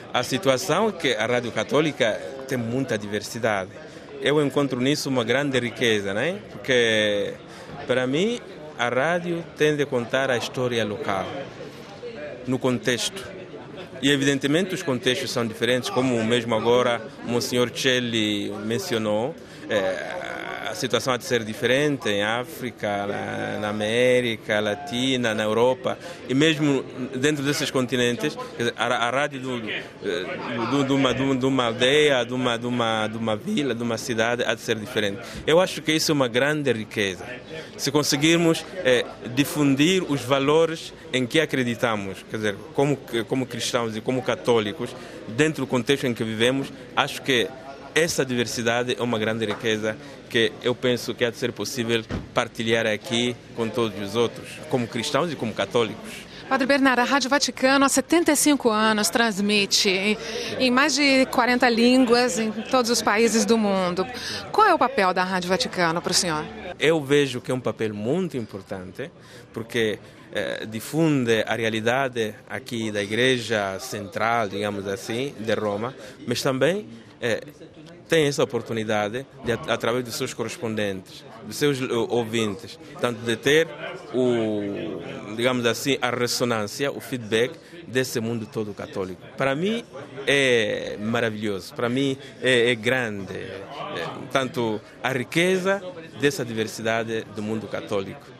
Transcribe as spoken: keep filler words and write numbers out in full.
A situação é que a Rádio Católica tem muita diversidade. Eu encontro nisso uma grande riqueza, né? Porque, para mim, a rádio tem de contar a história local, no contexto. E, evidentemente, os contextos são diferentes, como mesmo agora o Monsenhor Celli mencionou. É, a situação há de ser diferente em África, na, na América Latina, na Europa, e mesmo dentro desses continentes, quer dizer, a, a rádio do, do, de, uma, de uma aldeia, de uma, de, uma, de uma vila, de uma cidade, há de ser diferente. Eu acho que isso é uma grande riqueza. Se conseguirmos é, difundir os valores em que acreditamos, quer dizer, como, como cristãos e como católicos, dentro do contexto em que vivemos, acho que essa diversidade é uma grande riqueza que eu penso que há de ser possível partilhar aqui com todos os outros, como cristãos e como católicos. Padre Bernardo, a Rádio Vaticano há setenta e cinco anos transmite em, em mais de quarenta línguas em todos os países do mundo. Qual é o papel da Rádio Vaticano para o senhor? Eu vejo que é um papel muito importante, porque eh, difunde a realidade aqui da Igreja Central, digamos assim, de Roma, mas também eh, tem essa oportunidade de, através dos seus correspondentes, dos seus ouvintes, tanto de ter o, digamos assim, a ressonância, o feedback desse mundo todo católico. Para mim é maravilhoso, para mim é, é grande, é, tanto a riqueza dessa diversidade do mundo católico.